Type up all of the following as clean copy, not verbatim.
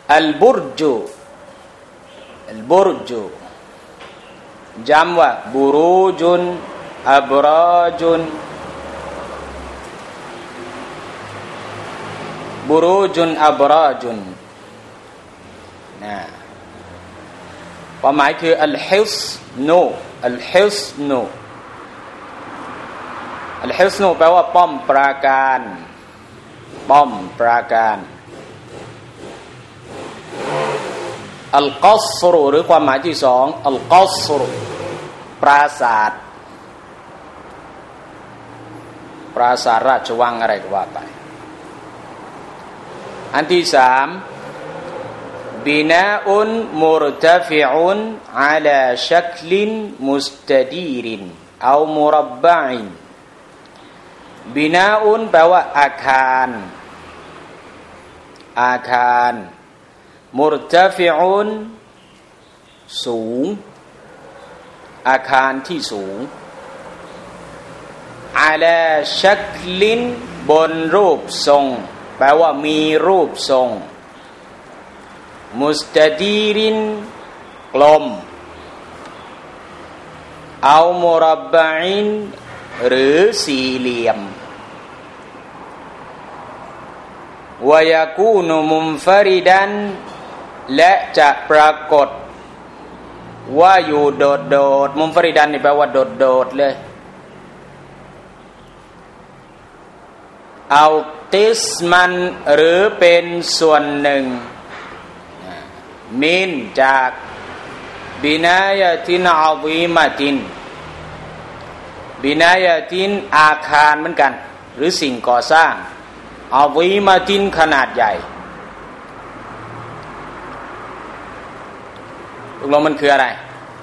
อัลบุรจูจำว่าบุรูจุนอับราจุนบุรูจุนอับราจุนนะความหมายคืออัลฮิสนูแปลว่าป้อมปราการอัลกัสรุหรือความหมายที่สองอัลกัสรุปราสาทราชวังอะไรก็ว่าไปอันที่สามบินาอุนมุรตะฟิอุนอะลาชักลินมุสตะดีรินเอามุรับบะอินบินาอุนแปลว่าอาคารมุรตะฟิอุนสูงอาคารที่สูงอะลาชักลินบนรูปทรงแปลว่ามีรูปทรงมุสตะดีรินกลมเอามุรับบะอินหรือสี่เหลี่ยมวะยะกูนุมุนฟะริดันและจะปรากฏว่าอยู่โดดมุนฟะริดันนี่แปลว่าโดดเลยเอาติสมันหรือเป็นส่วนหนึ่งมินจากบินายะตินอะซีมะตินบินายะตินอาคารเหมือนกันหรือสิ่งก่อสร้างอะซีมะตินขนาดใหญ่ตกลงมันคืออะไร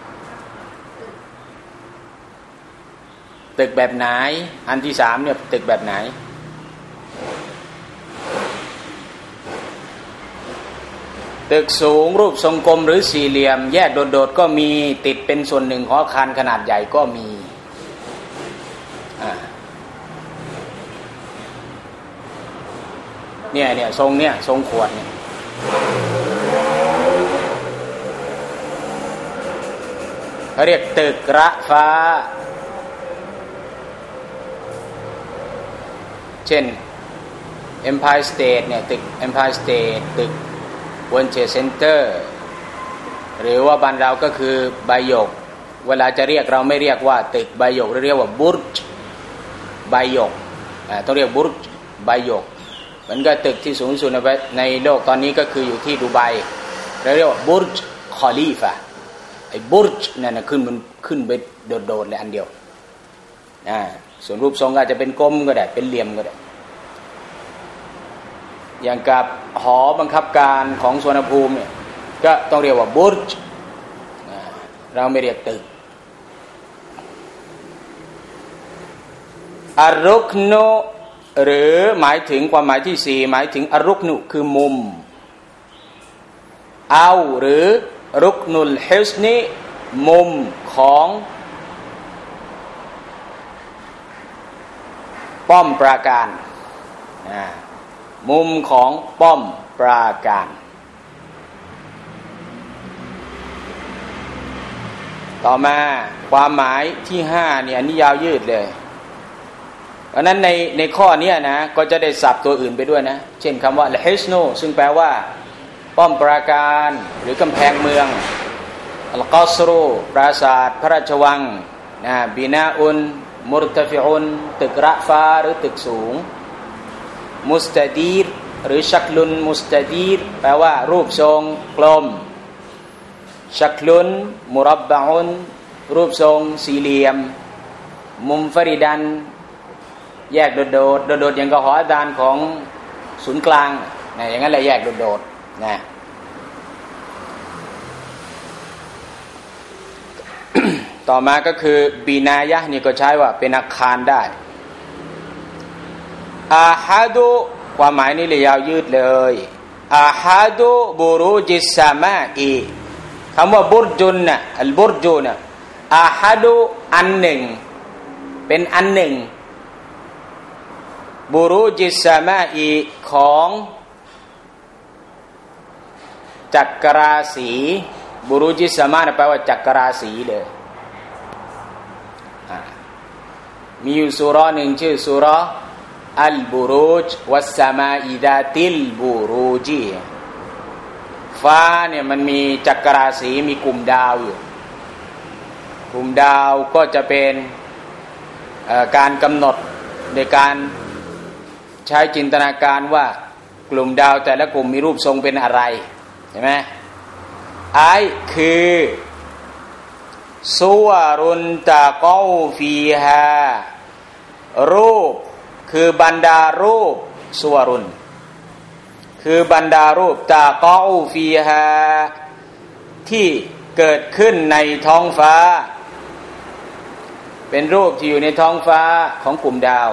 ตึกแบบไหนอันที่สามเนี่ยตึกแบบไหนตึกสูงรูปทรงกลมหรือสี่เหลี่ยมแยกโดดๆก็มีติดเป็นส่วนหนึ่งของอาคารขนาดใหญ่ก็มีเนี่ยทรงขวดเนี่ยเขาเรียกตึกระฟ้าเช่น Empire State เนี่ยตึก Empire State ตึกWorld Trade Center หรือว่าบ้านเราก็คือใบหยกเวลาจะเรียกเราไม่เรียกว่าตึกใบหยกเรียกว่าบุรจใบหยกต้องเรียกบุรจใบหยกมันก็ตึกที่สูงสุดในโลกตอนนี้ก็คืออยู่ที่ดูไบเรียกว่าบุรจคอลีฟะไอ้บุรจนั่นน่ะขึ้นไปโดดๆเลยอันเดียวส่วนรูปทรงก็อาจจะเป็นกลมก็ได้เป็นเหลี่ยมก็ได้อย่างกับหอบังคับการของสุวรรณภูมิเนี่ยก็ต้องเรียกว่าบุรจเราไม่เรียกตึกอารุกนุหรือหมายถึงความหมายที่สี่หมายถึงอารุกนุคือมุมเอาหรือรุกนุลฮิสนีมุมของป้อมปราการมุมของป้อมปราการต่อมาความหมายที่ห้าเนี่ยอันนี้ยาวยืดเลยเพราะนั้นในข้อนี้นะก็จะได้ศัพท์ตัวอื่นไปด้วยนะเช่นคำว่าal hisnuซึ่งแปลว่าป้อมปราการหรือกำแพงเมืองอัลกัสรุปราสาทพระราชวังบินาอุนมุรตะฟิอุนตึกระฟ้าหรือตึกสูงมุสตะดีรหรือชักลุนมุสตะดีรแปลว่ารูปทรงกลมชักลุนมุรับบะอุนรูปทรงสี่เหลี่ยมมุนฟะริดันแยกโดดอย่างกับหออาคารของศูนย์กลางอย่างนั้นแหละแยกโดดนะต่อมาก็คือบีนายะนี่ก็ใช้ว่าเป็นอาคารได้อาฮัดุความหมายนี้เลยยาวยืดเลยอาฮัดุบุรุจิสซามาอีคำว่าบุรจุนน่ะอัลบุรจูน่ะอาฮัดุอันหนึ่งเป็นอันหนึ่งบุรุจิสซามาอีของจักรราศีบุรุจิสมาแปลว่าจักรราศีเลยมีอยู่ซูเราะห์หนึ่งชื่อซูเราะห์อัลบุรูจวัสสมาอิดาติลบุรูจีฟ้าเนี่ยมันมีจักรราศีมีกลุ่มดาวอยู่กลุ่มดาวก็จะเป็นการกำหนดในการใช้จินตนาการว่ากลุ่มดาวแต่ละกลุ่มมีรูปทรงเป็นอะไรเห็นไหมไอคือซุวารุนตะกอฟีฮารูปคือบรรดารูปซุวารุนคือบรรดารูปตะกอฟีฮาที่เกิดขึ้นในท้องฟ้าเป็นรูปที่อยู่ในท้องฟ้าของกลุ่มดาว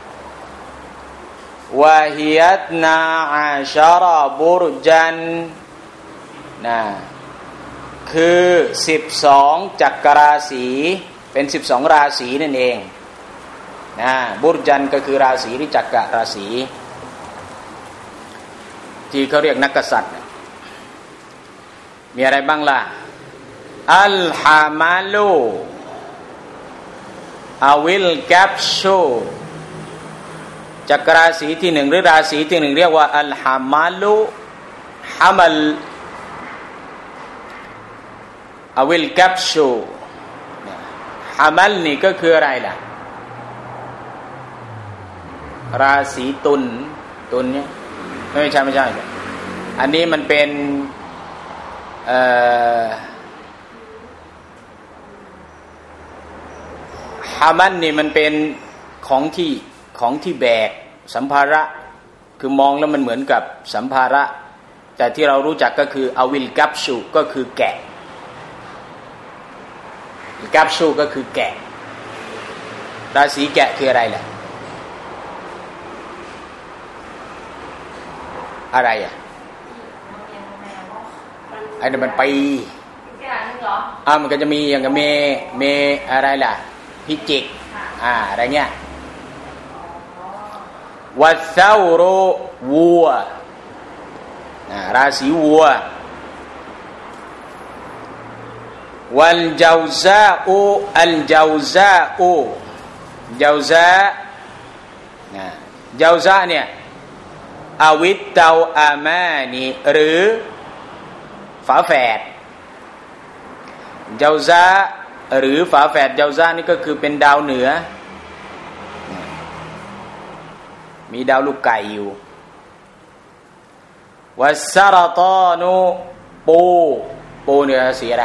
วะฮิยัตนาอาชาระบุรจันนะคือ12จักรราศีเป็น12ราศีนั่นเองนะบุรจันก็คือราศีหรือจักรราศีที่เขาเรียกนักกษัตริย์มีอะไรบ้างล่ะอัลฮามาลูอาวิลกัปชูจักรราศีที่หนึ่งหรือราศีที่หนึ่งเรียกว่าอัลฮามาลูฮามัลอาวิลกัปชูฮามัลนี่ก็คืออะไรล่ะราศีตุลเนี่ยไม่ใช่อันนี้มันเป็นฮามันนี่มันเป็นของที่แบกสัมภาระคือมองแล้วมันเหมือนกับสัมภาระแต่ที่เรารู้จักก็คืออวิลกัปชูก็คือแกะกัปชูก็คือแกะราศีแกะคืออะไรล่ะอะไรอ่ะไอ้นั่นมันปีมันก็จะมีอย่างกับเมอะไรล่ะพิจิกอะไรเงี้ยวัดเซาโรวัวราศีวัววัลเจาซาอูอัลเจาซาอูเจาซาเนี่ยอวิตเตาอามานีหรือฝาแฝดเจาซาหรือฝาแฝดเจาซานี่ก็คือเป็นดาวเหนือมีดาวลูกไก่อยู่วัสซาราตอนุปูเนี่ยสีอะไร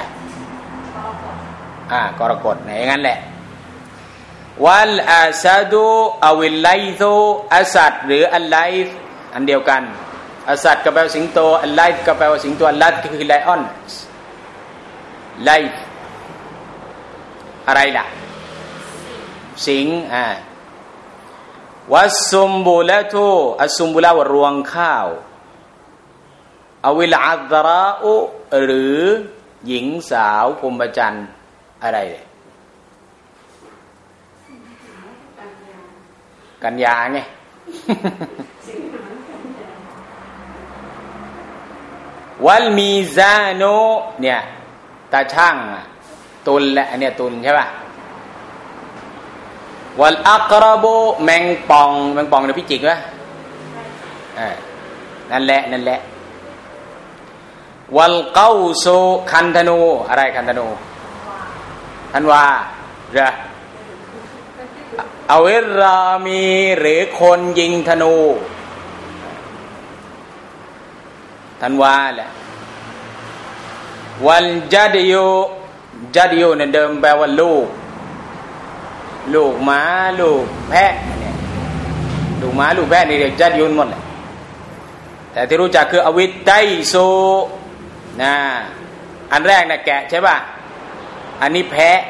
กรกฎไหนอย่างนั้นแหละวัลอาซาดูอวิลไลโซอาสัดหรืออัลไลฟ์อันเดียวกันอาสัดก็แปลว่าสิงโตอัลไลฟ์ก็แปลว่าสิงโตอัลลัดก็คือไลออนไลฟ์อะไรล่ะสิงวัสซุมบุละตุอัสซุมบุละว่ารวงข้าวอวิลอัซราอุหรือหญิงสาวพรหมจรรย์อะไรกันยาไง วัลมีซาโนเนี่ยตาช่างตุลและอันเนี้ยตุลใช่ป่ะวัลอักรโบแมงป่องเนี่ยพิจิกวะนั่นแหละวัลเก้าโซคันธนูอะไรคันธนูธันวาเรือเอาเวรามีหรือคนยิงธนูธันวาแหละวัลจัดยูเนี่ยเดิมแปลว่าลูกม้าลูกแพะเนี่ยลูกม้าลูกแพะนี่เรียกจัดยูนหมดเลยแต่ที่รู้จักคืออวิตไตโซนะอันแรกนะแกะใช่ป่ะอันนี้แพะ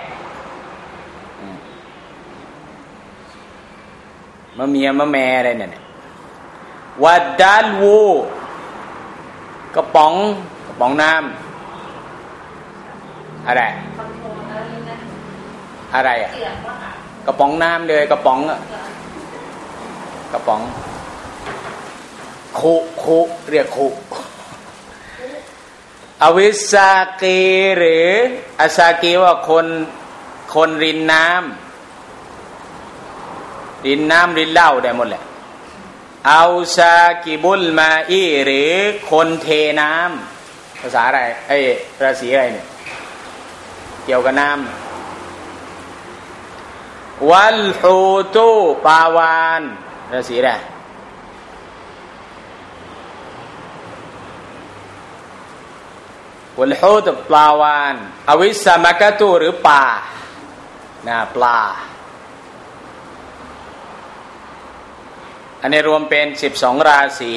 มะเมียมะแม่อะไรเนี่ยวัดดัลวูกระป๋องน้ำอะไรอ่ะกระป๋องน้ำเลยกระป๋องคุเรียกคุอวิสากีหรืออาซากีว่าคนรินน้ำรินเหล้าได้หมดแหละเอาซากิบุลมาอีหรือคนเทน้ำภาษาอะไรราศีอะไรเนี่ยเกี่ยวกับน้ำวัลฮูตูปาวานราศีอะไรวัลฮูตปลาวานอวิสามะกะตูหรือปลาปลาอันนี้รวมเป็น12ราศี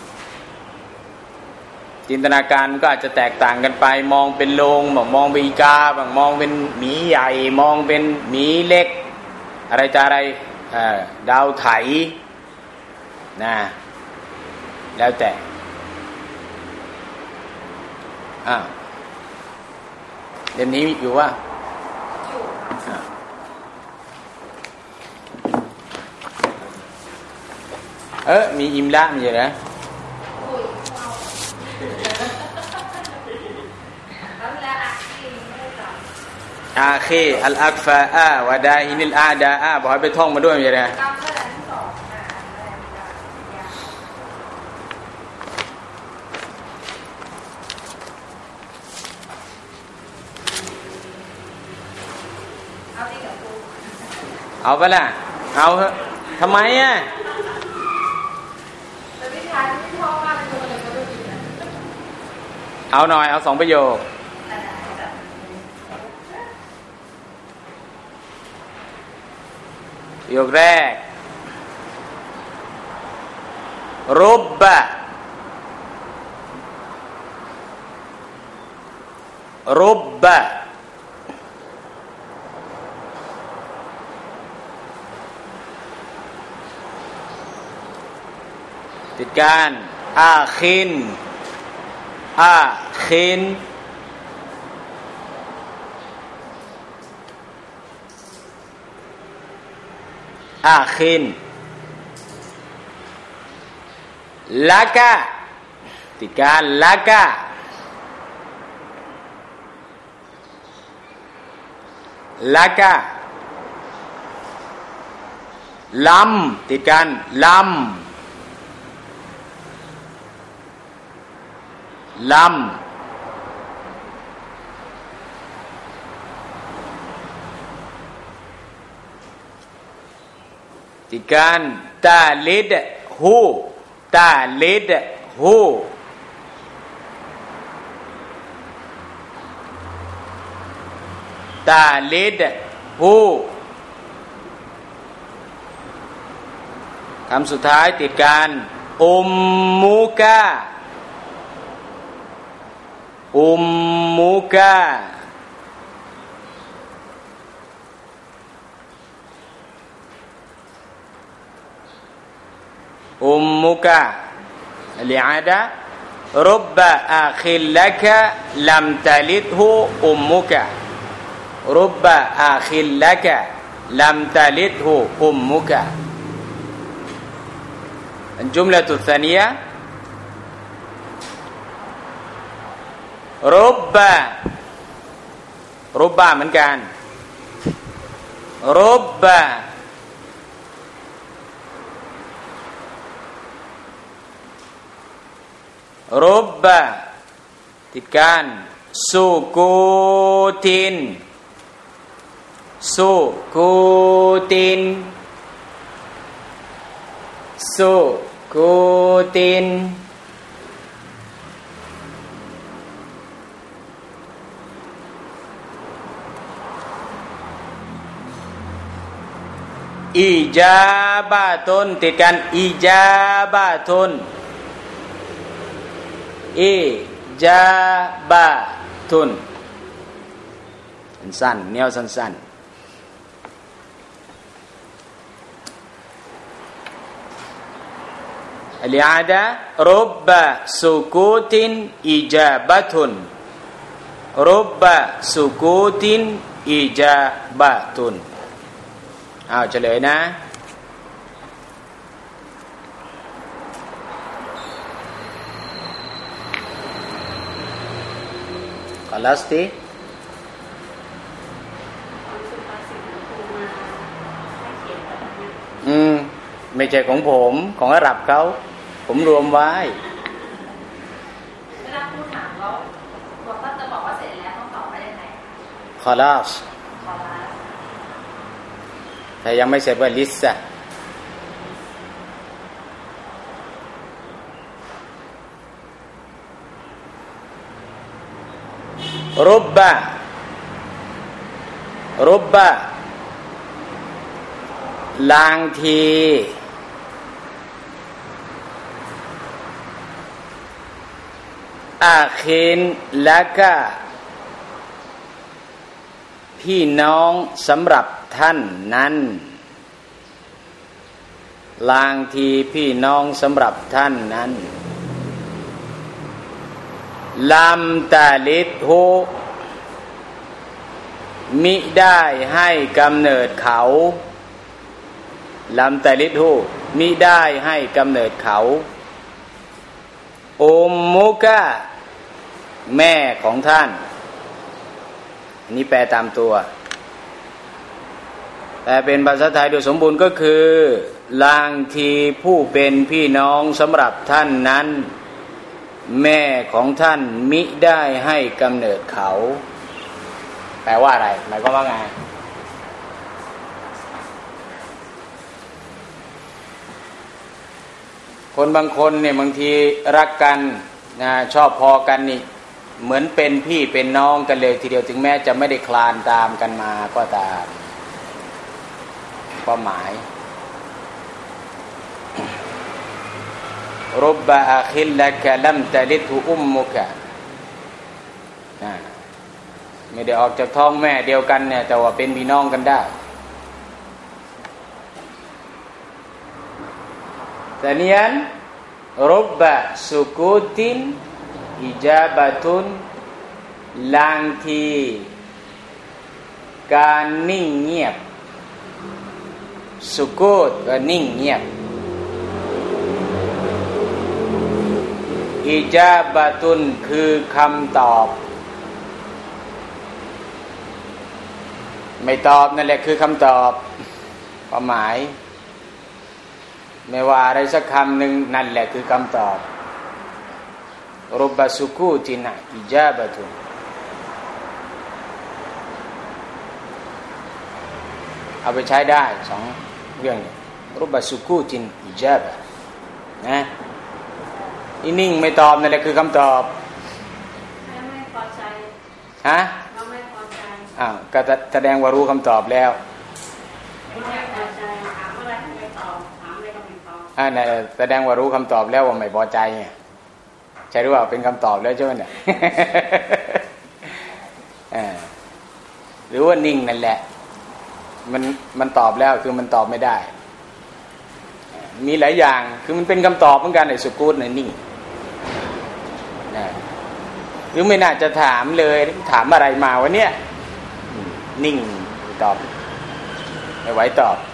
จินตนาการก็อาจจะแตกต่างกันไปมองเป็นโลงบางมองเป็นอีกาบางมองเป็นหมีใหญ่มองเป็นหมีเล็กอะไรจะอะไรดาวไถนะแล้วแต่เล่มนี้อยู่ว่ามีอิมละมีอะไรนะอาคีอัลอักฟาอาวะดาฮินิลอาดาบอกให้ไปท่องมาด้วยมีอะไรเอาไปละเอาเถอะทำไมเอาหน่อยเอา2ประโยคประโยคแรกรุบบะติดการอาคินละกะติดการละกะลัมติดการลัมติดการตาลิดฮูตาลิดฮูคำสุดท้ายติดการอุมมุกะลิอาดะรุบบะอาคิลละกะลัมตะลิดฮูอุมมุกะรุบบะอาคิลละกะลัมตะลิดฮูอุมมุกะالجملة الثانيةรุบบะเหมือนกันรุบบะติดกันสุกูตินอิจาบะตุนติดกันอิจาบะตุนสั้นแนวสั้นอัลอาดะรุบบะสุกูตินอิจาบะตุนรุบบะสุกูตินอิจาบะตุนเฉลยนะลัสติไม่ใช่ของผมของอาหรับเขาผมรวมไว้เวลาพูดถามแล้วบอกว่าจะบอกว่าเสร็จแล้วต้องตอบว่ายังไงคอลัสแต่ยังไม่เสร็จว่าลิสซะรุบบะลางทีอาคินและก็พี่น้องสำหรับท่านนั้นลางทีพี่น้องสำหรับท่านนั้นลัมตาลิดฮูมิได้ให้กำเนิดเขาลัมตาลิดฮูมิได้ให้กำเนิดเขาอุมมุกะแม่ของท่านอันนี้แปลตามตัวแต่เป็นภาษาไทยโดยสมบูรณ์ก็คือลางทีผู้เป็นพี่น้องสำหรับท่านนั้นแม่ของท่านมิได้ให้กำเนิดเขาแปลว่าอะไรหมายความว่าไงคนบางคนเนี่ยบางทีรักกันนะชอบพอกันนี่เหมือนเป็นพี่เป็นน้องกันเลยทีเดียวถึงแม้จะไม่ได้คลานตามกันมาก็ตามความหมายรุบบะอาคิลละกะลัมตะลิดฮุอุมมุกะไม่ได้ออกจากท้องแม่เดียวกันเนี่ยแต่ว่าเป็นพี่น้องกันได้แต่เนี้ยรุบบะสุกูตินอิจาบะตุนลางทีการนิ่งเงียบสุกูตก็นิ่งเงียบอิจาบะตุนคือคำตอบไม่ตอบนั่นแหละคือคำตอบความหมายไม่ว่าอะไรสักคำหนึ่งนั่นแหละคือคำตอบรุบบะสุกูตินะอิจาบะตุนเอาไปใช้ได้สองเรื่องนี้รุบบะสุกูตินอิจาบะนะอีนิ่งไม่ตอบนั่นแหละคือคำตอบไม่พอใจฮะไม่พอใจก็แสดงว่ารู้คำตอบแล้วไม่พอใจถามอะไรไม่ตอบถามอะไรก็ไม่ตอบนั่นแสดงว่ารู้คำตอบแล้วว่าไม่พอใจไงใช่หรือเปล่าเป็นคำตอบแล้วใช่ไหมเนี่ยหรือว่านิ่งนั่นแหละมันตอบแล้วคือมันตอบไม่ได้มีหลายอย่างคือมันเป็นคำตอบเหมือนกันไอ้สุกูตเนี่ยนิ่งหรือไม่น่าจะถามเลยถามอะไรมาวะเนี่ยนิ่งตอบไม่ไหวตอบ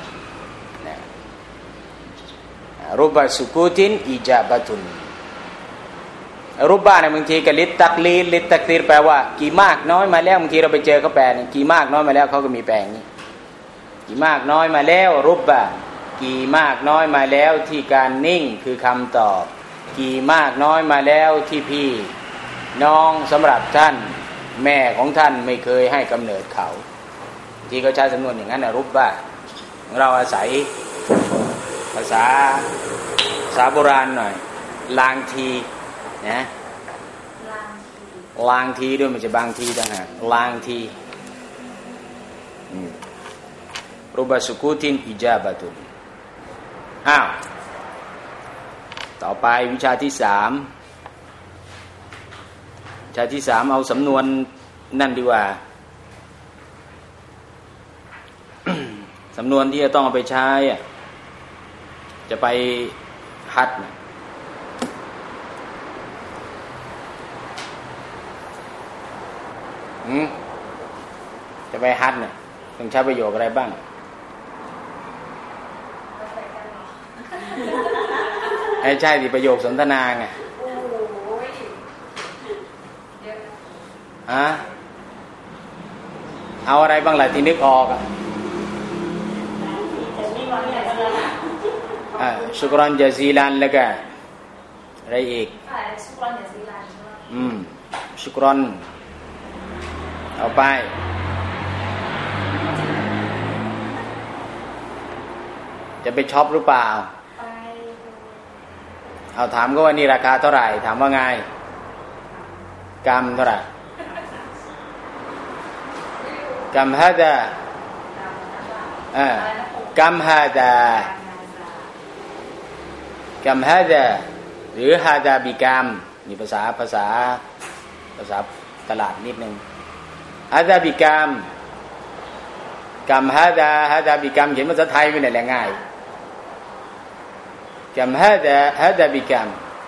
รุบบะสุกูตินอิจาบะตุนรุบบะเนี่ยบางทีก็ลิตตักลีดแปลว่ากี่มากน้อยมาแล้วบางทีเราไปเจอเขาแปลนี่กี่มากน้อยมาแล้วเขาก็มีแปลงนี้กี่มากน้อยมาแล้วรุบบะกี่มากน้อยมาแล้วที่การนิ่งคือคำตอบกี่มากน้อยมาแล้วที่พี่น้องสำหรับท่านแม่ของท่านไม่เคยให้กำเนิดเขาที่เขาใช้สำนวนอย่างนั้นนะรุบบะเราอาศัยภาษาโบราณหน่อยลางทีนะลางทีด้วยมันจะบางทีต่างหากลางทีรุบบะสุกูตินอิจาบะตุนต่อไปวิชาที่สามเอาสำนวนนั่นดีกว่า สำนวนที่จะต้องเอาไปใช้จะไปฮัดนะจะไปฮัดนะต้องใช้ประโยคอะไรบ้างใช่ดิประโยคสนทนาไงอะเอาอะไรบ้างล่ะที่นึกออกชุกรอนจาซีลันแล้วก็อะไรอีกชุกรอนจาซีลันชุกรอนเอาไปจะไปช็อปหรือเปล่าเอาถามก็ว่านี่ราคาเท่าไหร่ถามว่าไงกรัมเท่าไหร่กรัมฮาดากรัมฮาดากรัมฮาดาหรือฮาดาบิกรัมนี่ภาษาตลาดนิดนึงฮาดาบิกรัมกรัมฮาดาบิกรัมเขียนภาษาไทยไม่ได้แหละง่ายกรัมฮาดาบิกรัม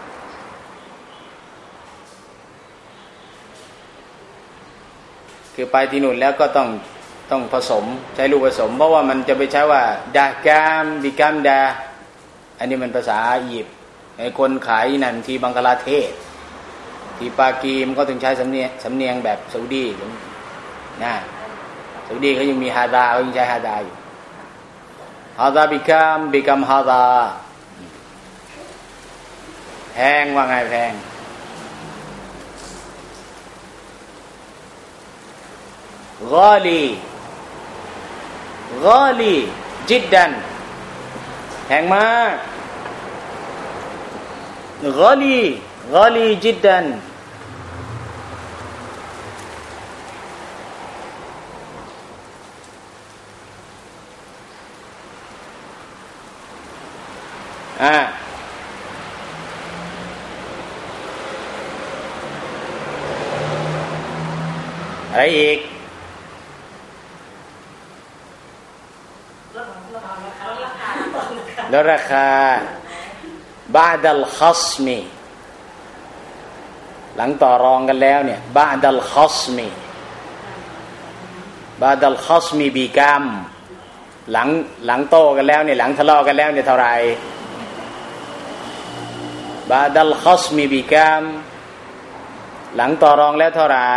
คือไปที่นู่นแล้วก็ต้องผสมใช้ลูกผสมเพราะว่ามันจะไปใช้ว่าดากามบิกรัมดาอันนี้มันภาษาอียิปต์ไอ้คนขายนั่นที่บังกลาเทศที่ปากีมันก็ต้องใช้สำเนียงแบบซาอุดีนะซาอุดีเขายังมีฮาดาเขายังใช้ฮาดาอยู่ฮาดาบิกรัมฮาดาแพงว่าไงแพงغالي جدا แพงมาก غالي جدا อะไรอีกแล้วราคาบาดัลคัสมีหลังต่อรองกันแล้วเนี่ยบาดัลคัสมีบีกรัมหลังโต้กันแล้วเนี่ยหลังทะเลาะกันแล้วเนี่ยเท่าไหร่บาดัลคัสมีบีกรัมหลังต่อรองแล้วเท่าไหร่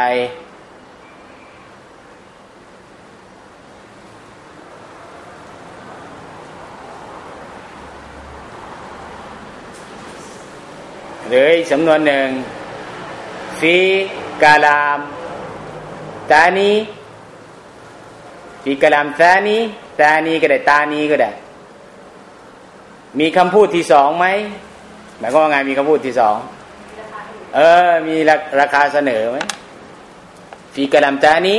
หรือสำนวนหนึ่งฟีกาลามตานีฟีกาลามตานีก็ได้ตานีก็ได้มีคำพูดที่สองไหมหมายความว่าไงมีคำพูดที่สองมีราคาเสนอไหมฟีกาลามตานี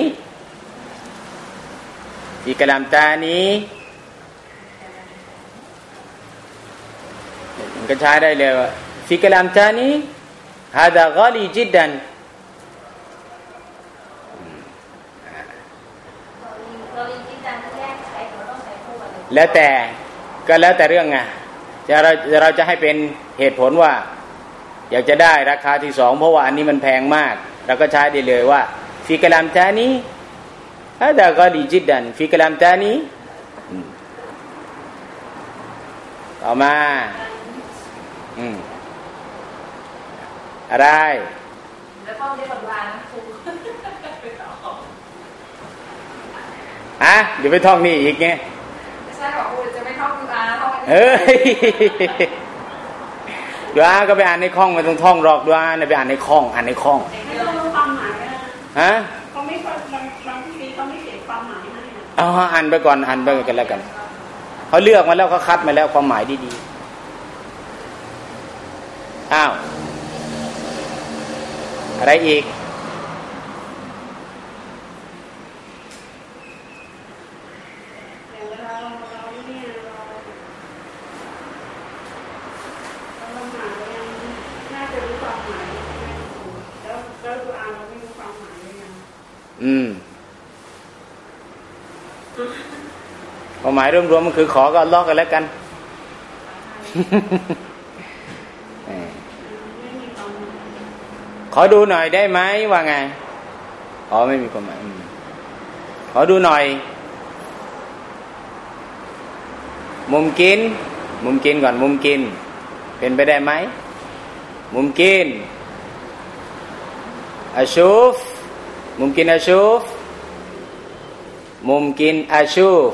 มันก็ใช้ได้เลยفي كلام تاني هذا غالي جدا แล้วแต่เรื่องไงเราจะให้เป็นเหตุผลว่าอยากจะได้ราคาที่สองเพราะว่าอันนี้มันแพงมากเราก็ใช้ได้เลยว่าفي كلام تاني هذا غالي جدا في كلام تاني ต่อมาอะไรแล้วท่องได้หวานๆครูเดี๋ยวไปท่องนี่อีกไงไม่ใช่บอกครูจะไม่ท่องดูอาท่องดูอาก็ไปอ่านในคล่องไม่ต้องท่องหรอกดูอาไปอ่านในคล่องไม่ต้องรู้ความหมายนะเขาไม่บางทีเขาไม่เขียนความหมายให้อ่านไปก่อนกันแล้วกันเขาเลือกมาแล้วเขาคัดมาแล้วความหมายดีๆอะไรอีกความหมายรวมๆมันคือขอก็อัลเลาะห์กันแล้วกันขอดูหน่อยได้ไหมว่าไงไม่มีความหมายขอดูหน่อยมุมกินก่อนมุมกินเป็นไปได้ไหมมุมกินอาชูฟมุมกินอาชูฟมุมกินอาชูฟ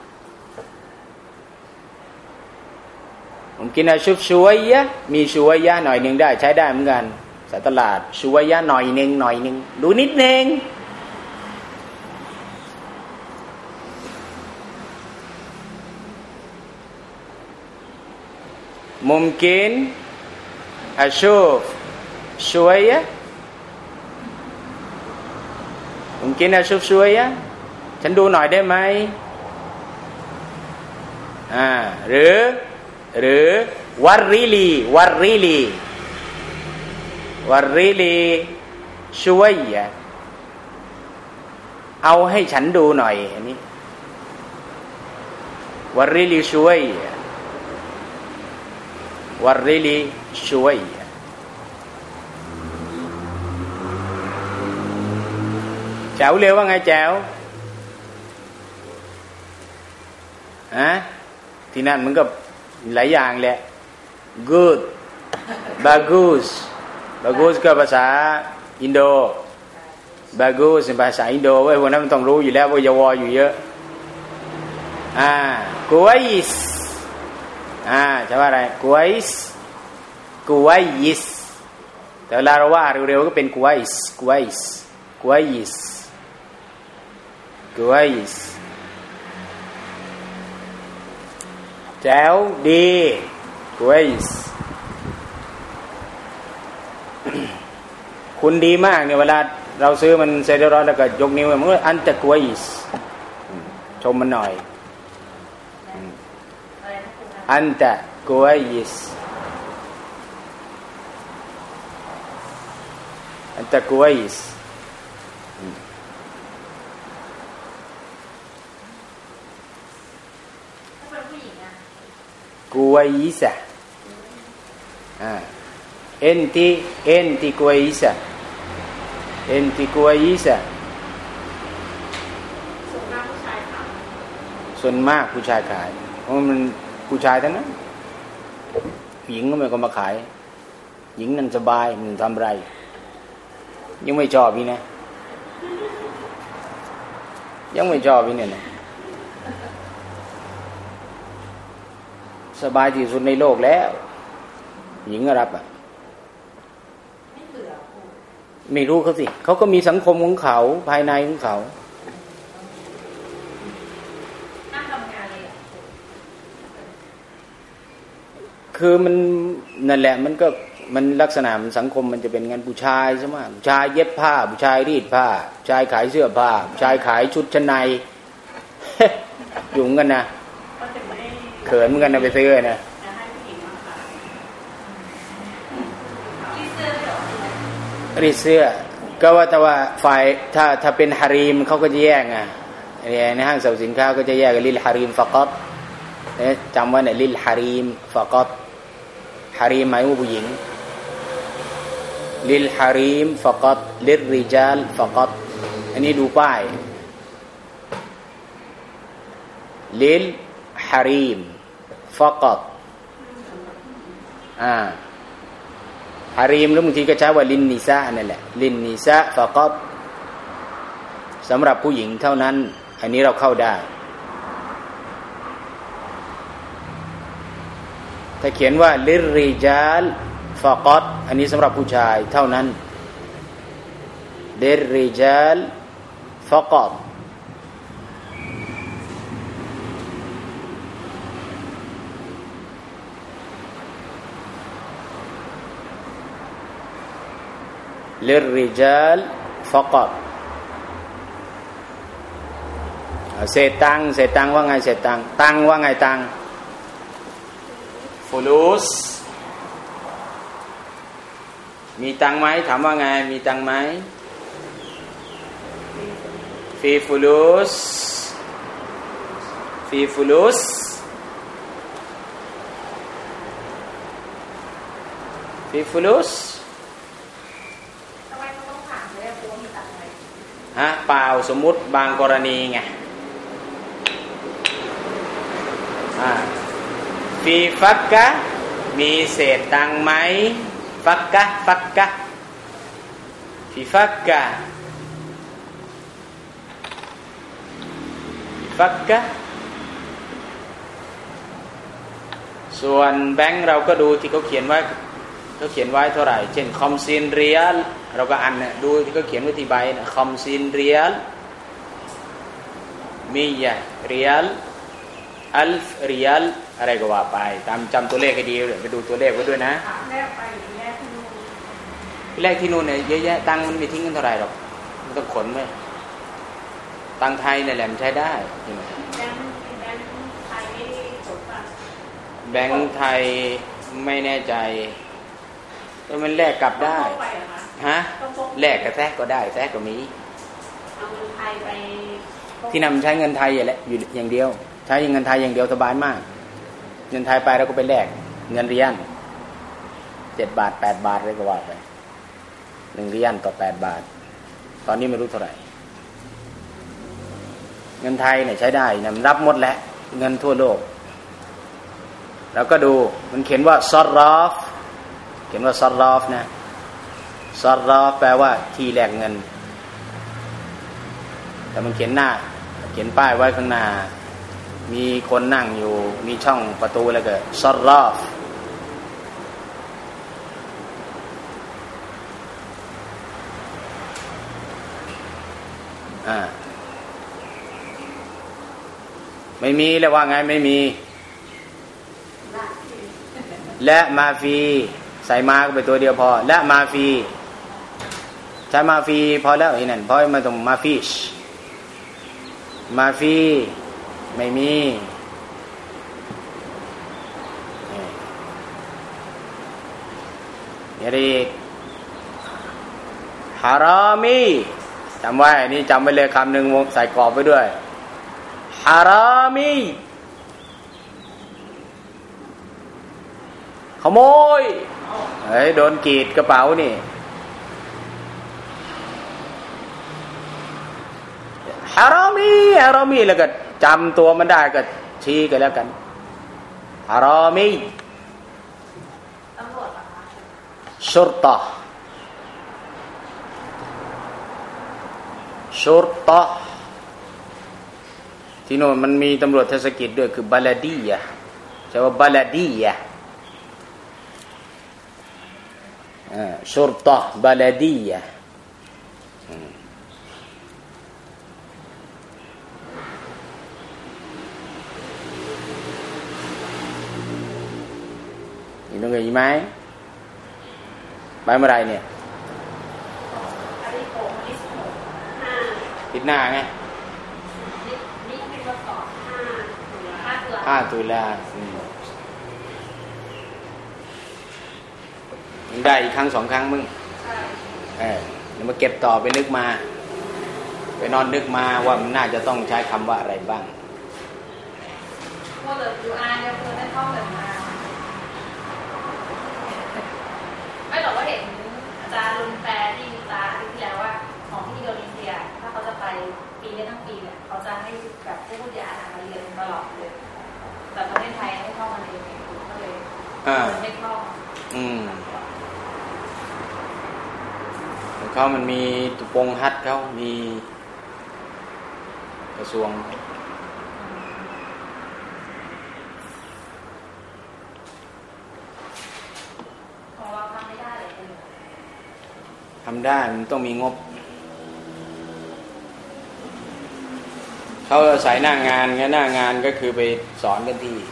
มุมกินอาชูฟช่วยยะมีช่วยยะหน่อยนึงได้ใช้ได้เหมือนกันสายตลาดช่วยยะหน่อยนึงดูนิดนึงmungkin ashuf shwaya mungkin ashuf shwaya ฉันดูหน่อยได้ไหมหรือวัรริลีช่วยเอาให้ฉันดูหน่อยอันนี้วัรริลีช่วยวัรริลีช่วยแจ๋วเร็วว่าไงแจ๋วที่นั่นมันก็หลายอย่างแหละ good bagus ก็ภาษาอินโด bagus เป็นภาษาอินโดเว้ยพวกนั้นมันต้องรู้อยู่แล้วว่ายวออยู่เยอะkuwais จะว่าอะไร kuwais แต่เวลาเราว่าเร็วๆก็เป็น kuwais แจ๋วดีkuwais คุณดีมากเนี่ยเวลาเราซื้อมันเสร็จเรียบร้อยแล้วก็ยกนิ้วมันก็อันตะkuwais ชมมันหน่อยอันตะkuwais أنت كويس كويسة أنت كويسةส่วนมากผู้ชายขายเพราะมันผู้ชายทั้งนั้นหญิงก็ไม่ก็มาขายหญิงนั่งสบายมันทำไรยังไม่ชอบพี่นะยังไม่ชอบพี่เนี่ยนะสบายที่สุดในโลกแล้วหญิงอาหรับไม่รู้เขาสิเขาก็มีสังคมของเขาภายในของเขาคือมันนั่นแหละมันลักษณะสังคมมันจะเป็นงานผู้ชายใช่ไหมผู้ชายเย็บผ้าผู้ชายรีดผ้าผู้ชายขายเสื้อผ้าผู้ชายขายชุดชั้นใน ยุ่งกันนะเขินเหมือนกันนะไปซื้อนะรีดเสื้อก็ว่าแต่ว่าฝ่ายถ้าเป็นฮารีมเขาก็จะแยกไงในห้างสรรพสินค้าก็จะแยกลิลฮารีมฟะกัตจำไว้นะลิลฮารีมฟะกัตฮารีมหมายว่าผู้หญิงลิลฮารีมฟะกัตลิลริจาลฟะกัตอันนี้ดูป้ายลิลฮารีมฟะกัตฮารีมแล้วบางทีก็ใช้ว่าลินนิซานั่นแหละลินนิซาฟะกัตสำหรับผู้หญิงเท่านั้นอันนี้เราเข้าได้ถ้าเขียนว่าลิรริจาลฟะกัตอันนี้สำหรับผู้ชายเท่านั้นลิรริจาลฟะกัตลิรริจาลฟะกัตเศษตังว่าไงเศษตังว่าไงตังฟูลูสมีตังไหมถามว่าไงมีตังไหมฟีฟูลูสทำไมต้องถามเลยว่ามีตังไหมเปล่าสมมุติบางกรณีไงฟีฟักกะมีเศษตังไหมฟักกะฟีฟักกะฟักกะส่วนแบงค์เราก็ดูที่เขาเขียนไว้เท่าไหร่เช่นคอมซินเรียลเราก็อ่านเนี่ยดูที่เขาเขียนไว้ที่ใบนะคอมซินเรียลมียะเรียลอัลฟเรียลอะไรก็ว่าไปตามจำตัวเลขให้ดีเลยไปดูตัวเลขไว้ด้วยนะแรกที่นู่นเนี่ยเยอะแยะตังค์มันไม่ทิ้งกันเท่าไหร่หรอกมันต้องขนไว้ตังค์ไทยเนี่ยแหละมันใช้ได้ใช่ไหมแบงค์ไทยไม่แน่ใจแต่มันแลกกลับได้ฮะแลกกับแทรกก็ได้แทรกก็มีที่นำใช้เงินไทยอยู่อย่างเดียวใช้เงินไทยอย่างเดียวสบายมากเงินไทยไปแล้วก็ไปแลกเงินเหรียญ7 บาท8 บาทอะไรก็ว่าไป1 เหรียญต่อ8 บาทตอนนี้ไม่รู้เท่าไหร่เงินไทยเนี่ยใช้ได้นะมันรับหมดแหละเงินทั่วโลกแล้วก็ดูมันเขียนว่าซอรอฟเขียนว่าซอรอฟนะซอรอฟแปลว่าที่แลกเงินแต่มันเขียนป้ายไว้ข้างหน้ามีคนนั่งอยู่มีช่องประตูแล้วก็ซอรอฟไม่มีแล้วว่าไงไม่มีและมาฟีใส่มาก็ไปตัวเดียวพอและมาฟีใช้มาฟีพอแล้วไอ้นั่นพอมาตรงมาฟิชมาฟีไม่มีอย่าดีฮารามีจำไว้นี่จำไว้เลยคำหนึ่งใส่กรอบไว้ด้วยฮารามีขโมยเฮ้ยโดนกรีดกระเป๋านี่ฮารามีแล้วก็จำตัวมันได้ก็ชี้กันแล้วกันฮารามีตำรวจชุรตะที่โน่นมันมีตำรวจเทศกิจด้วยคือบาลาดียะใช่ว่าบาลาดียะชุรตะบาลาดียะนี่ต้องไงไหมไปเมื่อไรเนี่ยติดหน้าไง5 ตุลามึงได้อีกครั้ง2 ครั้งมึงเดี๋ยวมาเก็บต่อไปนึกมาไปนอนนึกมาว่ามันน่าจะต้องใช้คำว่าอะไรบ้างพอเกิดดูอ่านเนี่ยคือได้ท่องแบบมาไม่หรอกว่าเห็นอาจารย์ลุนแปลที่มีตาที่แล้วว่าของที่อินโดนีเซียถ้าเขาจะไปปีนี้ทั้งปีเนี่ยเขาจะให้แบบผู้พูดยามาเรียนตลอดเลยแต่ประเทศไทยไม่ท่องมันเองก็เลยไม่ท่องเขามันมีตุปงฮัดเขามีกระทรวงของเราทำไม่ได้เลยทำได้มันต้องมีงบเขาใส่หน้างานไงหน้างานก็คือไปสอนกันที่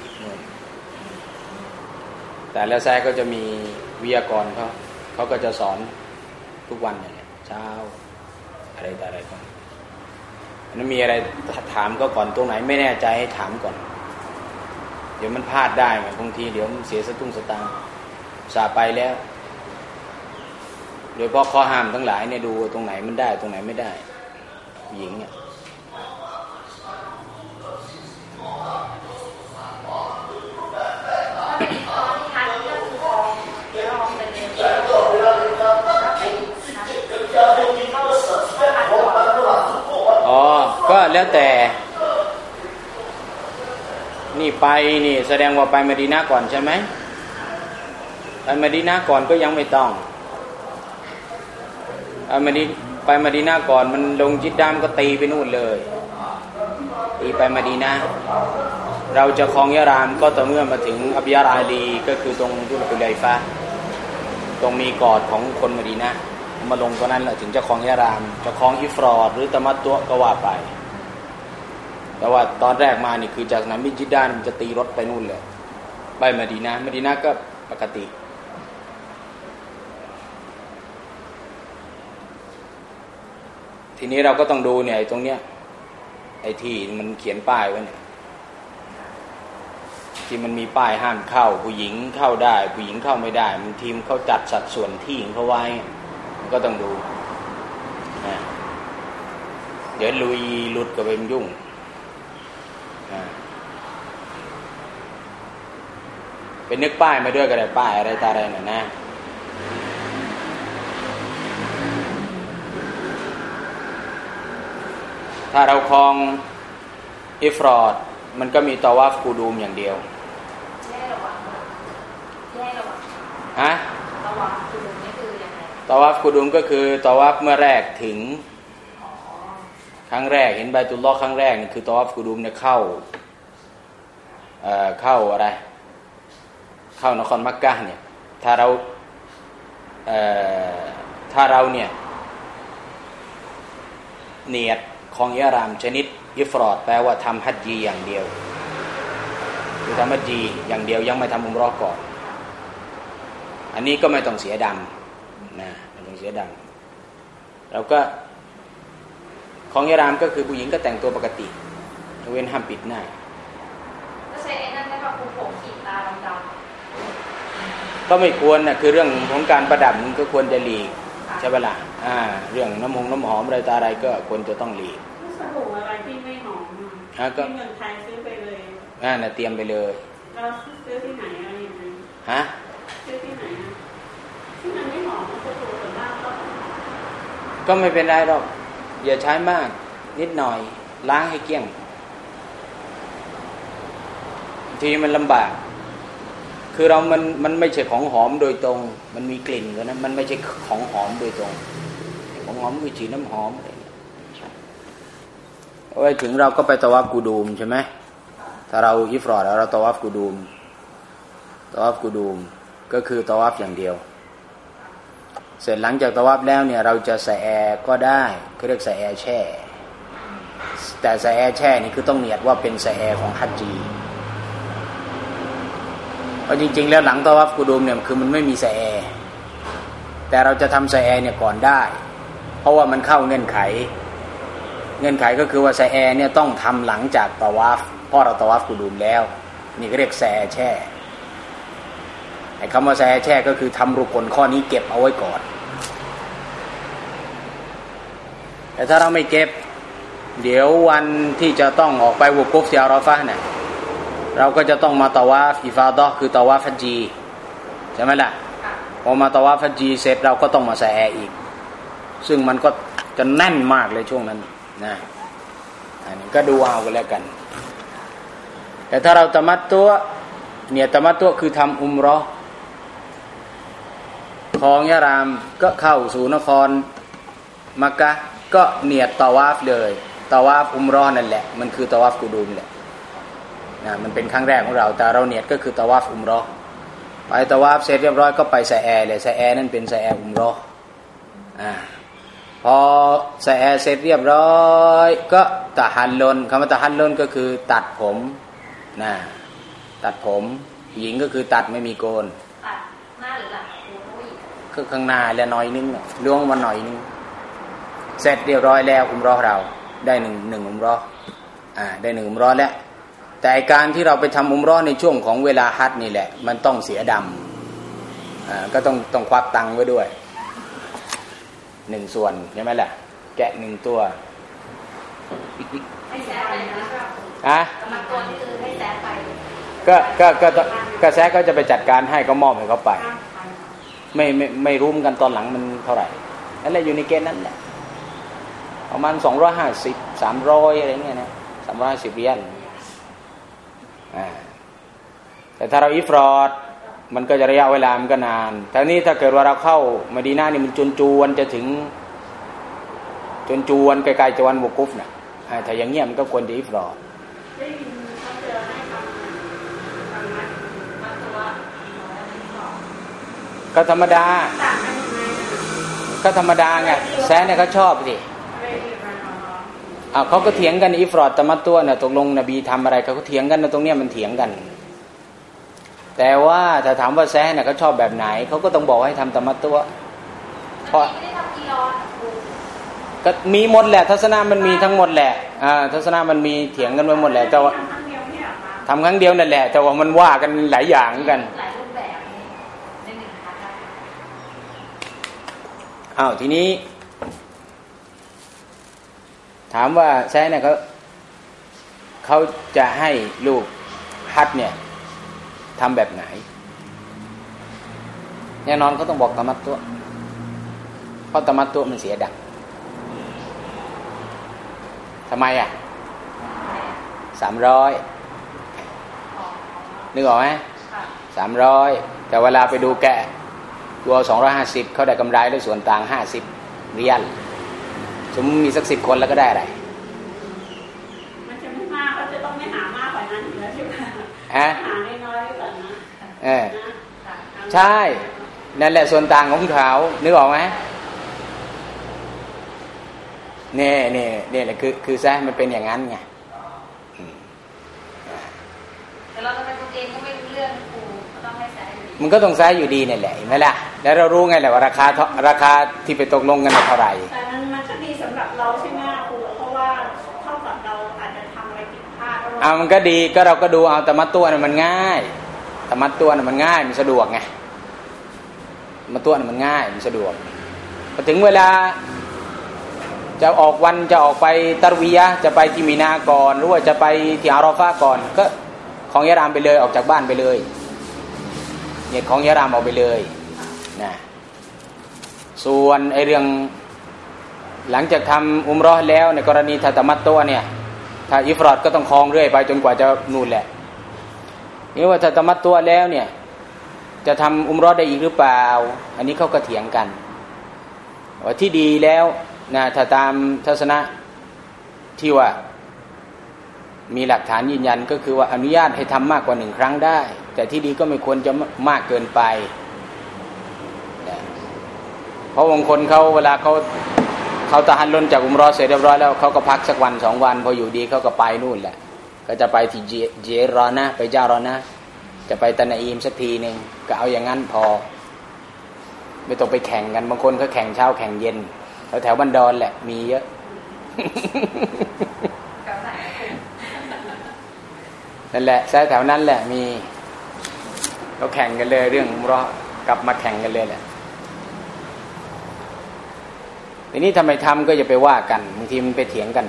แต่แล้วแซ่ก็จะมีวิทยากรเขาก็จะสอนทุกวันเนี่ยเช้าอะไรแต่อะไรก่อนนั้นมีอะไรถามก็ก่อนตรงไหนไม่แน่ใจให้ถามก่อนเดี๋ยวมันพลาดได้ไงบางทีเดี๋ยวมันเสียสตุ้งสตางค์สาไปแล้วโดยเฉพาะข้อห้ามทั้งหลายเนี่ยดูตรงไหนมันได้ตรงไหนไม่ได้หญิงเนี่ยก็แล้วแต่นี่ไปนี่แสดงว่าไปมะดีนะห์ก่อนใช่ไหมไปมะดีนะห์ก่อนก็ยังไม่ต้องไปมะดีนะห์ก่อนมันลงจิดดามก็ตีไปนู่นเลยตีไปมะดีนะห์เราจะครองยะรามก็ต่อเมื่อมาถึงอับยาอาลีก็คือตรงดุลกุลัยฟะตรงมีกอดของคนมะดีนะห์มาลงตรงนั้นแหละถึงจะครองยะรามจะครองอิฟรอดหรือตะมัตตุก็ว่าไปแต่ว่าตอนแรกมานี่คือจากนั้นมิจิดานมันจะตีรถไปนู่นเลยไปมะดีนะห์ก็ปกติทีนี้เราก็ต้องดูเนี่ยตรงเนี้ยไอ้ที่มันเขียนป้ายไว้เนี่ยที่มันมีป้ายห้ามเข้าผู้หญิงเข้าได้ผู้หญิงเข้าไม่ได้มันทีมเขาจัดสัดส่วนที่ของเขาไว้ก็ต้องดูนะเดี๋ยวลุยหลุดก็เป็นยุ่งเป็นนึกป้ายมาด้วยก็ได้ป้ายอะไรตาอะไรน่ะนะถ้าเราครองอิฟรอดมันก็มีตาวาฟกูดูมอย่างเดียวแย่ระหว่างฮะตาวาฟกูดูมนี่คือยังไงตาวาฟกูดูมก็คือตาวาฟเมื่อแรกถึงครั้งแรกเห็นไบตุลลอฮ์ครั้งแรกนี่คือตาวาฟกูดูมเนี่ยเข้าอะไรเข้านครมักกะฮ์เนี่ยถ้าเราเนี่ยเนียดของอิหรามชนิดอิฟรอดแปลว่าทำฮัจญีอย่างเดียวคือทำฮัจญีอย่างเดียวยังไม่ทำอุมเราะห์ก่อนอันนี้ก็ไม่ต้องเสียดำนะไม่ต้องเสียดำเราก็ของอิหรามก็คือผู้หญิงก็แต่งตัวปกติเว้นห้ามปิดหน้าก็ใช้ไอ้นั่นได้ป่ะคูผมขีดตาดำๆก็ไม่ควรนะคือเรื่องของการประดับมันก็ควรจะหลีกใช่ป่ะล่ะเรื่องน้ำหอมอะไรตาอะไรก็ควรจะต้องหลีกสบู่อะไรที่ไม่หอมที่เมืองไทยซื้อไปเลยน่ะเตรียมไปเลยเราซื้อที่ไหนอะไรอย่างนี้ฮะซื้อที่ไหนที่มันไม่หอมสบู่ส่วนมากก็ไม่เป็นไรหรอกอย่าใช้มากนิดหน่อยล้างให้เกลี้ยงทีมันลำบากคือมันไม่ใช่ของหอมโดยตรงมันมีกลิ่นก็นะมันไม่ใช่ของหอมโดยตรงของหอมคือฉีดน้ำหอมอะไรไว้ถึงเราก็ไปตะวัฟกูดูมใช่ไหมถ้าเราอิฟรอดแล้วเราตะวัฟกูดูมก็คือตะวัฟอย่างเดียวเสร็จหลังจากตะวัฟแล้วเนี่ยเราจะใส่แอร์ก็ได้เขาเรียกใส่แอร์แช่แต่ใส่แอร์แช่นี่คือต้องเนียดว่าเป็นใส่แอร์ของฮัจญีเพราะจริงๆแล้วหลังตะวัฟกูดูมเนี่ยคือมันไม่มีใส่แอร์แต่เราจะทำใส่แอร์เนี่ยก่อนได้เพราะว่ามันเข้าเงื่อนไขก็คือว่าใส่แอร์เนี่ยต้องทำหลังจากตะวัฟเพราะเราตะวัฟกูดูมแล้วนี่ก็เรียกใส่แอร์แช่ไอ้คำว่าใส่แอร์แช่ก็คือทำรุกลข้อนี้เก็บเอาไว้ก่อนแต่ถ้าเราไม่เก็บเดี๋ยววันที่จะต้องออกไปวุกุฟที่อาราฟะห์เนี่ยเราก็จะต้องมาตะวาฟอิฟาดะห์คือตะวาฟฮัจญีใช่ไหมล่ะพอมาตะวาฟฮัจญีเสร็จเราก็ต้องมาใส่แอร์อีกซึ่งมันก็จะแน่นมากเลยช่วงนั้นนะอันนี้ก็ดูเอากันแล้วกันแต่ถ้าเราตะมัตตุเนี่ยตะมัตตุคือทำอุมเราะห์ของยะรามก็เข้าสู่นครมักกะฮ์ก็เนียดตะวาฟเลยตะวาฟอุมเราะห์นั่นแหละมันคือตะวาฟกูดูมแหละนะมันเป็นครั้งแรกของเราแต่เราเนียดก็คือตะวาฟอุมเราะห์ไปตะวาฟเสร็จเรียบร้อยก็ไปใส่แอร์เลยใส่แอร์นั่นเป็นใส่แอร์อุมเราะห์พอใส่แอร์เสร็จเรียบร้อยก็ตะฮัลลุนคำว่าตะฮัลลุนก็คือตัดผมนะตัดผมหญิงก็คือตัดไม่มีโกนตัดหน้าหรือหลังคือข้างหน้าแล้วหน่อยนึงล้วงมาหน่อยนึงเสร็จเรียบร้อยแล้วอุมเราะห์เราได้หนึ่งอุมเราะห์ได้1อุมเราะห์แล้วแต่การที่เราไปทำอุมเราะห์ในช่วงของเวลาฮัจญ์นี่แหละมันต้องเสียดำก็ต้องควักตังค์ไว้ด้วย1ส่วนใช่ไหมล่ะแกะ1ตัวให้แซะไปมันตัวนี่คือให้แซะไปก็แซะก็จะไปจัดการให้ก็มอบให้เขาไปไม่รู้กันตอนหลังมันเท่าไหร่นั่นแหละอยู่ในเกณฑ์นั้นแหละประมาณ250 300อะไรเงี้ยนะ350เหรียญแต่ถ้าเราอิฟรอดมันก็จะระยะเวลามันก็นานแต่นี้ถ้าเกิดว่าเราเข้ามะดีนะห์นี่มันจวนจะถึงจวนใกล้ๆจะวันวุกุฟนะถ้าอย่างเงี้ยมันก็ควรจะอิฟรอดได้ยินเขาเจอให้ทำมัดตัวก็ธรรมดาต่างกันยังไงก็ธรรมดาไงแซะเนี่ยเขาชอบสิเขาก็เถียงกันอิฟรอดตะมัตตัวเนี่ยตกลงนบีทำอะไรเขาก็เถียงกันนะตรงเนี้ยมันเถียงกันแต่ว่าถ้าถามว่าแซะเนี่ยเขาชอบแบบไหนเขาก็ต้องบอกให้ทำตะมัตตัวเพราะก็มีหมดแหละทัศนะมันมีทั้งหมดแหละทัศนะมันมีเถียงกันไปหมดแหละแต่ว่าทำครั้งเดียวนั่นแหละแต่ว่ามันว่ากันหลายอย่างกันทีนี้ถามว่าแซะเนี่ยเขาจะให้ลูกฮัจญ์เนี่ยทำแบบไหนแน่นอนเขาต้องบอกตะมัตตัวเพราะตะมัตตัวมันเสียดังทำไม300นึกออกไหม300แต่เวลาไปดูแกะตัว250เขาได้กำไรด้วยส่วนต่าง50 เรียลสมมติมีสัก10 คนแล้วก็ได้อะไรมันจะไม่มากเขาจะต้องไม่หามากกว่านั้นอยู่แล้วใช่ไหมหาน้อยๆไว้ก่อนนะใช่นั่นแหละส่วนต่างของเขานึกออกไหมเนี่ยแหละคือแซะมันเป็นอย่างนั้นไงแต่เราจะไปตัวเองก็ไม่รู้เรื่องครูก็ต้องให้แซะอยู่ดีมันก็ต้องแซะอยู่ดีนี่แหละเห็นไหมล่ะแล้วเรารู้ไงแหละว่าราคาที่ไปตกลงกันเท่าไหร่แต่มันก็ดีสำหรับเราใช่ไหมครูเพราะว่าเท่ากับเราอาจจะทำอะไรผิดพลาดมันก็ดีก็เราก็ดูเอาตะมัตตัวน่ะมันง่ายตะมัตตัวน่ะมันง่ายมันสะดวกไงตะมัตตัวน่ะมันง่ายมันสะดวกพอถึงเวลาจะออกวันจะออกไปตะรวียะจะไปที่มีนาก่อนหรือว่าจะไปที่อาราฟะก่อนก็ของยะรามไปเลยออกจากบ้านไปเลยเนี่ยของยะรามเอาไปเลยนะส่วนไอเรื่องหลังจากทำอุมเราะห์แล้วในกรณีตะมัตตัวเนี่ยถ้าอิฟรอดก็ต้องคลองเรื่อยไปจนกว่าจะนู่นแหละนี่ว่าถ้าตะมัตตัวแล้วเนี่ยจะทำอุมเราะห์ได้อีกหรือเปล่าอันนี้เขาก็เถียงกันว่าที่ดีแล้วนะถ้าตามทัศนะที่ว่ามีหลักฐานยืนยันก็คือว่าอนุญาตให้ทำมากกว่า1 ครั้งได้แต่ที่ดีก็ไม่ควรจะมากเกินไปนะเพราะบางคนเขาเวลาเขาตะฮัลลุลจากอุมเราะห์เสร็จเรียบร้อยแล้วเขาก็พักสักวัน2 วันพออยู่ดีเขาก็ไปนู่นแหละก็จะไปที่เจรอนะไปเจ้ารอนะจะไปตะนาอีมสักทีนึงก็เอาอย่างนั้นพอไม่ต้องไปแข่งกันบางคนเขาแข่งเช้าแข่งเย็นแถวบ้านดอนแหละมีเยอะนั่นแหละแถวนั้นแหละมีเราแข่งกันเลยเรื่องอุมเราะห์กลับมาแข่งกันเลยแหละทีนี้ทำไมทำก็อย่าไปว่ากันบางทีมันไปเถียงกัน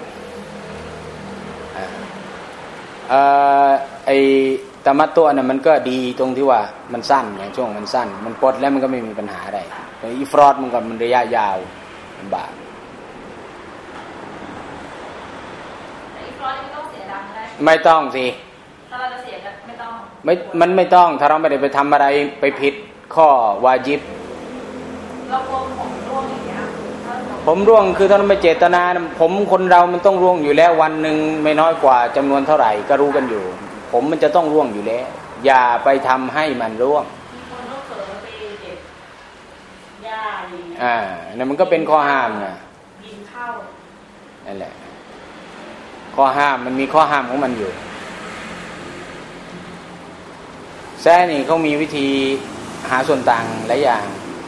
ไอตะมัตตัวน่ะมันก็ดีตรงที่ว่ามันสั้นอย่างช่วงมันสั้นมันปลดแล้วมันก็ไม่มีปัญหาอะไรอิฟรอดมันก็มันระยะยาวลำบากอิฟรอดไม่ต้องเสียดำได้ไม่ต้องสิถ้าเราจะเสียไม่ต้องมันไม่ต้องถ้าเราไม่ได้ไปทำอะไรไปผิดข้อวาญิบเรากลัวผมร่วงอย่างเงี้ยผมร่วงคือถ้าเราไม่เจตนาผมคนเรามันต้องร่วงอยู่แล้ววันหนึ่งไม่น้อยกว่าจำนวนเท่าไหร่ก็รู้กันอยู่ผมมันจะต้องร่วงอยู่แล้วอย่าไปทำให้มันร่วงนั่นมันก็เป็นข้อห้ามนะยิงเข้านั่นแหละข้อห้ามมันมีข้อห้ามของมันอยู่แซะนี่เขามีวิธีหาส่วนต่างหลายอย่าง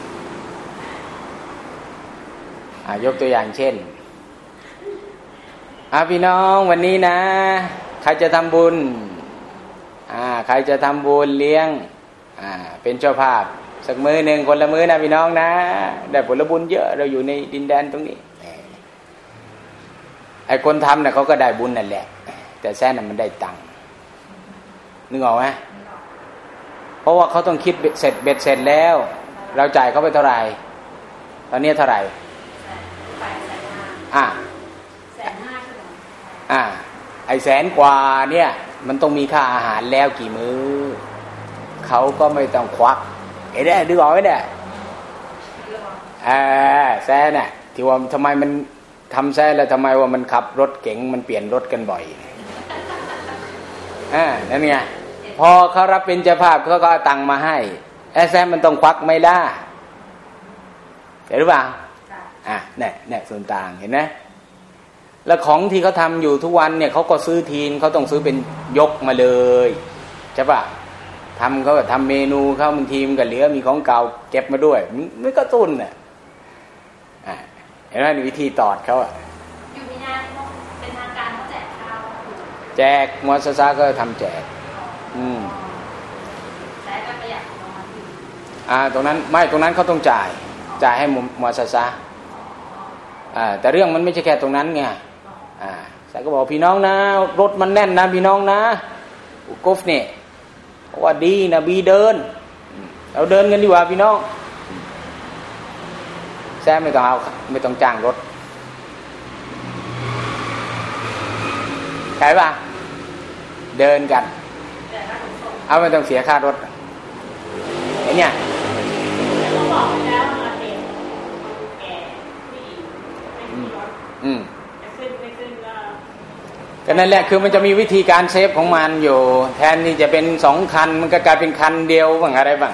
ยกตัวอย่างเช่นพี่น้องวันนี้นะใครจะทำบุญใครจะทำบุญเลี้ยงเป็นเจ้าภาพสักมื้อหนึ่งคนละมื้อนะพี่น้องนะได้ผลบุญเยอะเราอยู่ในดินแดนตรงนี้ไอ้คนทำเนี่ยเขาก็ได้บุญนั่นแหละแต่แซะน่ะมันได้ตังค์นึกออกไหมเพราะว่าเขาต้องคิดเบ็ดเสร็จแล้วเราจ่ายเขาไปเท่าไหร่ตอนนี้เท่าไหร่ไอ้100,000 กว่าเนี่ยมันต้องมีค่าอาหารแล้วกี่มื้อเขาก็ไม่ต้องควักไอ้เนี่ยดูออกไหมเนี่ยแซะเนี่ยที่ว่าทำไมมันทำแซะแล้วทำไมว่ามันขับรถเก๋งมันเปลี่ยนรถกันบ่อยนั่นไงพอเขารับเป็นเจ้าภาพเขาก็เอาตังค์มาให้แซมมันต้องควักไม่ล่ะเห็นหรือเปล่าเนี่ยส่วนต่างเห็นไหมแล้วของที่เขาทำอยู่ทุกวันเนี่ยเขาก็ซื้อทีนเขาต้องซื้อเป็นยกมาเลยใช่ปะเขาก็ทำเมนูเขาบางทีมันก็เหลือมีของเก่าเก็บมาด้วยไม่ก็ตุนน่ะเห็นไหมวิธีตอดเขาอยู่ที่นั่นเป็นทางการเขาแจกข้าวแจกมอสซาก็ทำแจกแต่ก็ประหยัดของตรงนั้นเขาต้องจ่ายให้มอสซาแต่เรื่องมันไม่ใช่แค่ตรงนั้นไงแต่ก็บอกพี่น้องนะรถมันแน่นนะพี่น้องนะกุฟเนี่ยว่าดีนะบีเดินเราเดินกันดีกว่าพี่น้องแซมไม่ต้องจ้างรถใช่ป่ะเดินกันเอาไม่ต้องเสียค่ารถไอ้เนี่ยเขาบอกไปแล้วว่าเด็กแก่ผู้หญิงไม่มีรถไม่ขึ้นก็นั่นแหละคือมันจะมีวิธีการเซฟของมันอยู่แทนที่จะเป็น2 คันมันก็กลายเป็นคันเดียวบ้างอะไรบ้าง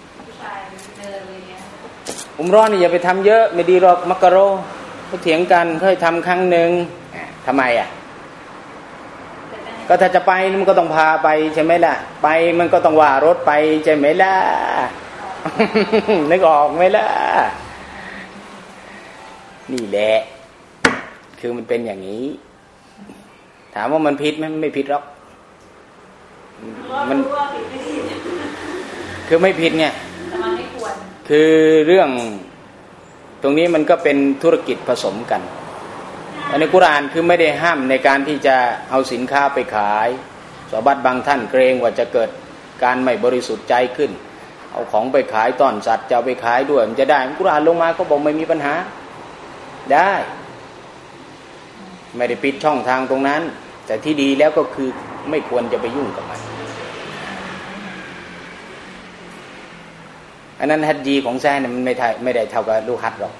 ร้อนนี่อย่าไปทำเยอะไม่ดีหรอกมักกะโรเขาเถียงกันเคยทำครั้งหนึ่งทำไมก็ถ้าจะไปมันก็ต้องพาไปใช่ไหมล่ะไปมันก็ต้องว่ารถไปใช่ไหมล่ะ นึกออกไหมล่ะนี่แหละคือมันเป็นอย่างนี้ถามว่ามันผิดไหมไม่ผิดหรอกมันคือไม่ผิดไงแต่มันไม่ควรคือเรื่องตรงนี้มันก็เป็นธุรกิจผสมกันในกุรอานคือไม่ได้ห้ามในการที่จะเอาสินค้าไปขายซอฮาบะห์บางท่านเกรงว่าจะเกิดการไม่บริสุทธิ์ใจขึ้นเอาของไปขายต้อนสัตว์จะเอาไปขายด้วยมันจะได้กุรอานลงมาก็บอกไม่มีปัญหาได้ไม่ได้ปิดช่องทางตรงนั้นแต่ที่ดีแล้วก็คือไม่ควรจะไปยุ่งกับมันอันนั้นฮัจญีของแซ่เนี่ยมันไม่ได้เท่ากับลูกฮัจหรอก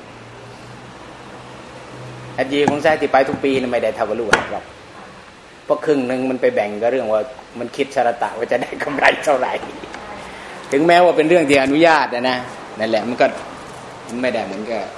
ฮัจญีของแซ่ที่ไปทุกปีเนี่ยไม่ได้เท่ากับลูกฮัจหรอกเพราะครึ่งนึงมันไปแบ่งก็เรื่องว่ามันคิดชะตะว่าจะได้กำไรเท่าไหร่ถึงแม้ว่าเป็นเรื่องที่อนุญาตนะนั่นแหละมันก็ไม่ได้เหมือนกับ